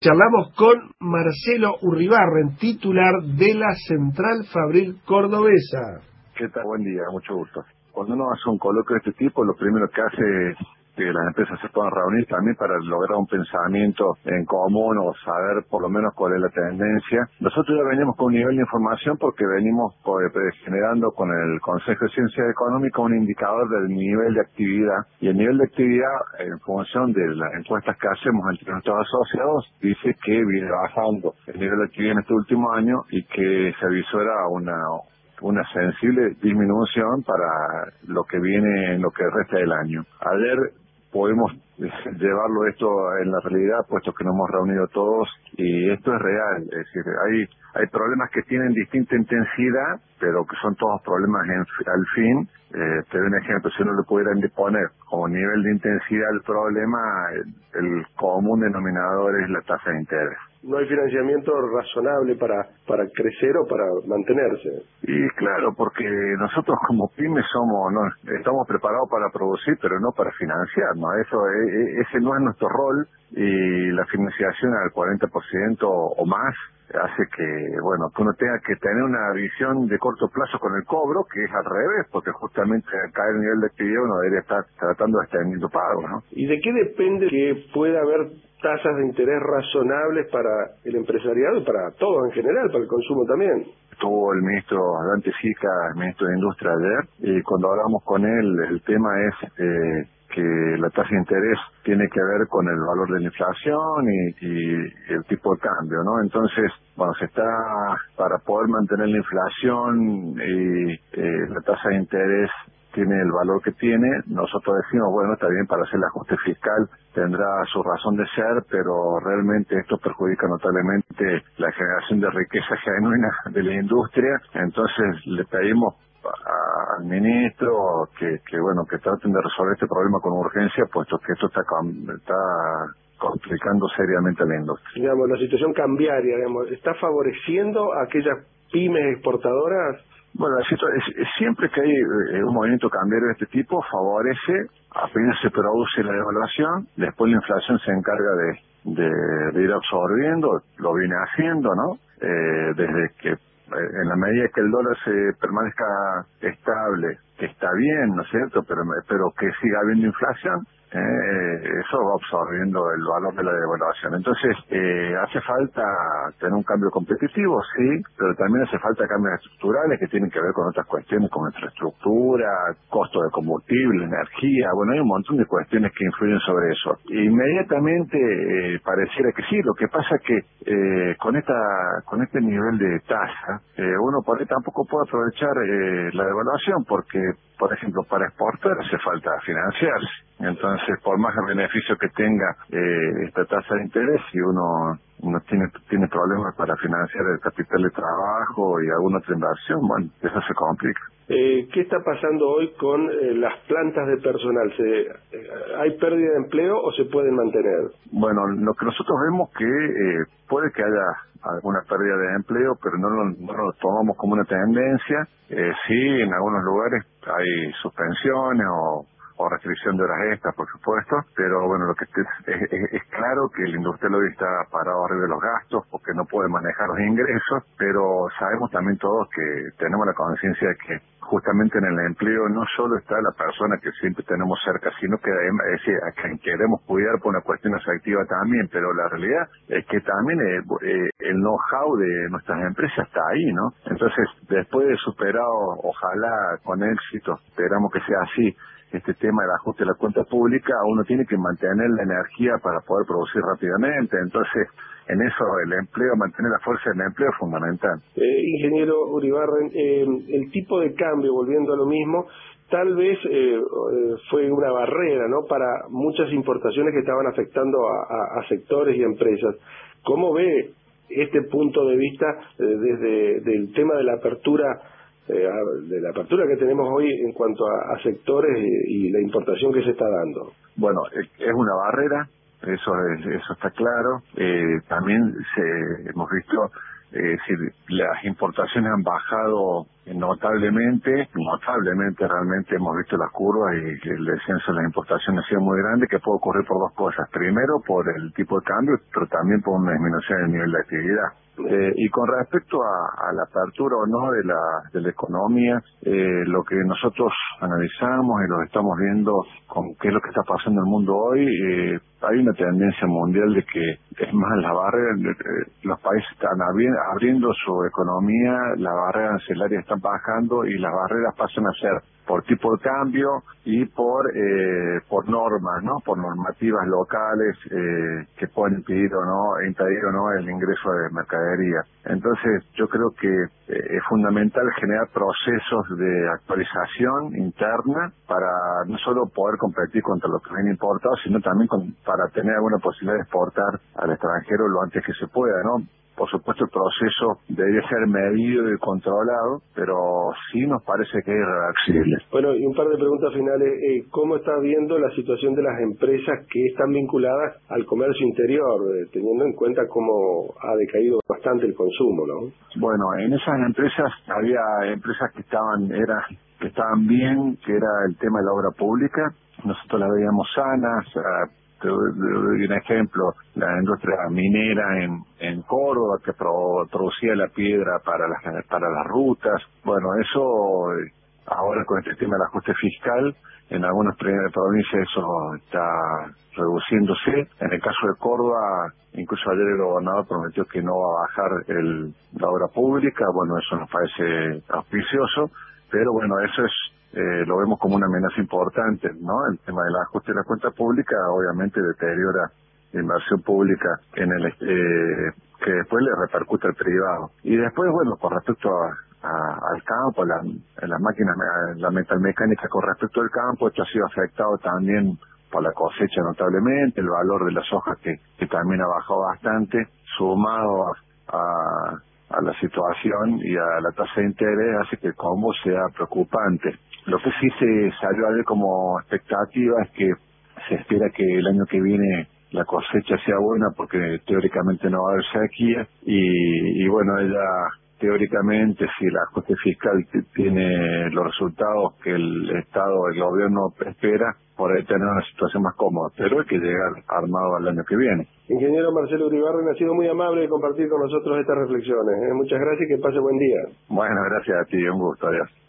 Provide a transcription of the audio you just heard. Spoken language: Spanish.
Charlamos con Marcelo Urribarren, titular de la Central Fabril Cordobesa. ¿Qué tal? Buen día, mucho gusto. Cuando uno hace un coloquio de este tipo, lo primero que hace es que las empresas se puedan reunir también para lograr un pensamiento en común o saber por lo menos cuál es la tendencia. Nosotros ya venimos con un nivel de información porque venimos generando con el Consejo de Ciencias Económicas un indicador del nivel de actividad. Y el nivel de actividad, en función de las encuestas que hacemos entre nuestros asociados, dice que viene bajando el nivel de actividad en este último año y que se avisora una sensible disminución para lo que viene en lo que resta del año. Ayer podemos llevarlo esto en la realidad, puesto que nos hemos reunido todos, y esto es real. Es decir, hay problemas que tienen distinta intensidad, pero que son todos problemas al fin. Te doy un ejemplo: si uno le pudieran poner como nivel de intensidad del problema, el común denominador es la tasa de interés. No hay financiamiento razonable para crecer o para mantenerse. Y claro, porque nosotros como pymes estamos preparados para producir, pero no para financiar, ¿no? Ese no es nuestro rol, y la financiación al 40% o más hace que uno tenga que tener una visión de corto plazo con el cobro, que es al revés, porque justamente al caer el nivel de actividad uno debería estar tratando de extendiendo pagos, ¿no? ¿Y de qué depende que pueda haber tasas de interés razonables para el empresariado y para todo en general, para el consumo también? Estuvo el ministro Dante Sica, el ministro de Industria, ayer, y cuando hablamos con él, el tema es que la tasa de interés tiene que ver con el valor de la inflación y el tipo de cambio, ¿no? Entonces, para poder mantener la inflación y la tasa de interés tiene el valor que tiene, nosotros decimos, está bien, para hacer el ajuste fiscal tendrá su razón de ser, pero realmente esto perjudica notablemente la generación de riqueza genuina de la industria. Entonces le pedimos al ministro que traten de resolver este problema con urgencia, puesto que esto está complicando seriamente a la industria. Digamos, la situación cambiaria, ¿está favoreciendo a aquellas pymes exportadoras? Bueno, siempre que hay un movimiento cambiario de este tipo, favorece, apenas se produce la devaluación, después la inflación se encarga de ir absorbiendo, lo viene haciendo, ¿no? Desde que, en la medida que el dólar se permanezca estable, que está bien, ¿no es cierto?, pero que siga habiendo inflación, eso va absorbiendo el valor de la devaluación. Entonces, hace falta tener un cambio competitivo, sí, pero también hace falta cambios estructurales que tienen que ver con otras cuestiones como infraestructura, costo de combustible, energía. Hay un montón de cuestiones que influyen sobre eso. Inmediatamente pareciera que sí. Lo que pasa es que con este nivel de tasa, uno por ahí tampoco puede aprovechar la devaluación, porque, por ejemplo, para exportar hace falta financiarse. Entonces, por más beneficio que tenga esta tasa de interés, si uno tiene problemas para financiar el capital de trabajo y alguna otra inversión, eso se complica. ¿Qué está pasando hoy con las plantas de personal? ¿Hay pérdida de empleo o se pueden mantener? Lo que nosotros vemos que puede que haya alguna pérdida de empleo, pero no lo tomamos como una tendencia. Sí, en algunos lugares hay suspensiones o restricción de horas extras, por supuesto, pero lo que es claro que el industrial hoy está parado arriba de los gastos porque no puede manejar los ingresos, pero sabemos también todos que tenemos la conciencia de que justamente en el empleo no solo está la persona que siempre tenemos cerca, sino que a quien queremos cuidar por una cuestión afectiva también, pero la realidad es que también el know-how de nuestras empresas está ahí, ¿no? Entonces, después de superado, ojalá con éxito, esperamos que sea así, este tema del ajuste de la cuenta pública, uno tiene que mantener la energía para poder producir rápidamente. Entonces, en eso mantener la fuerza del empleo es fundamental. Ingeniero Urribarren, el tipo de cambio, volviendo a lo mismo, tal vez fue una barrera, ¿no?, para muchas importaciones que estaban afectando a sectores y empresas. ¿Cómo ve este punto de vista desde el tema de la apertura que tenemos hoy en cuanto a sectores y la importación que se está dando? Es una barrera, eso está claro. También hemos visto Es decir, las importaciones han bajado notablemente realmente hemos visto las curvas y el descenso de las importaciones ha sido muy grande, que puede ocurrir por dos cosas. Primero, por el tipo de cambio, pero también por una disminución del nivel de actividad. Y con respecto a la apertura o no de la economía, lo que nosotros analizamos y lo que estamos viendo con qué es lo que está pasando en el mundo hoy, hay una tendencia mundial de que es más la barrera, los países están abriendo su economía, las barreras arancelarias están bajando y las barreras pasan a ser por tipo de cambio y por normas, ¿no? Por normativas locales que pueden impedir o no el ingreso de mercadería. Entonces, yo creo que es fundamental generar procesos de actualización interna para no solo poder competir contra los que vienen importados, sino también para tener alguna posibilidad de exportar al extranjero lo antes que se pueda, ¿no? Por supuesto, el proceso debe ser medido y controlado, pero sí nos parece que es irreversible. Bueno, y un par de preguntas finales. ¿Cómo está viendo la situación de las empresas que están vinculadas al comercio interior, teniendo en cuenta cómo ha decaído bastante el consumo, ¿no? Bueno, en esas empresas había empresas que estaban bien, que era el tema de la obra pública. Nosotros las veíamos sanas. Te doy un ejemplo, la industria minera en Córdoba, que producía la piedra para las rutas. Bueno, eso ahora con este tema del ajuste fiscal, en algunas provincias eso está reduciéndose. En el caso de Córdoba, incluso ayer el gobernador prometió que no va a bajar la obra pública. Bueno, eso nos parece auspicioso, pero bueno, eso es lo vemos como una amenaza importante, ¿no? El tema del ajuste de la cuenta pública obviamente deteriora la inversión pública que después le repercute al privado. Y después, bueno, con respecto al campo, las máquinas, la metalmecánica con respecto al campo, esto ha sido afectado también por la cosecha notablemente, el valor de las hojas que también ha bajado bastante, sumado a la situación y a la tasa de interés, hace que el combo sea preocupante. Lo que sí se salió a ver como expectativa es que se espera que el año que viene la cosecha sea buena porque teóricamente no va a haber sequía y bueno, ella teóricamente si el ajuste fiscal tiene los resultados que el Estado, el gobierno espera, podrá tener una situación más cómoda, pero hay que llegar armado al año que viene. Ingeniero Marcelo Uribarren, ha sido muy amable de compartir con nosotros estas reflexiones. Muchas gracias y que pase buen día. Bueno, gracias a ti, un gusto, adiós.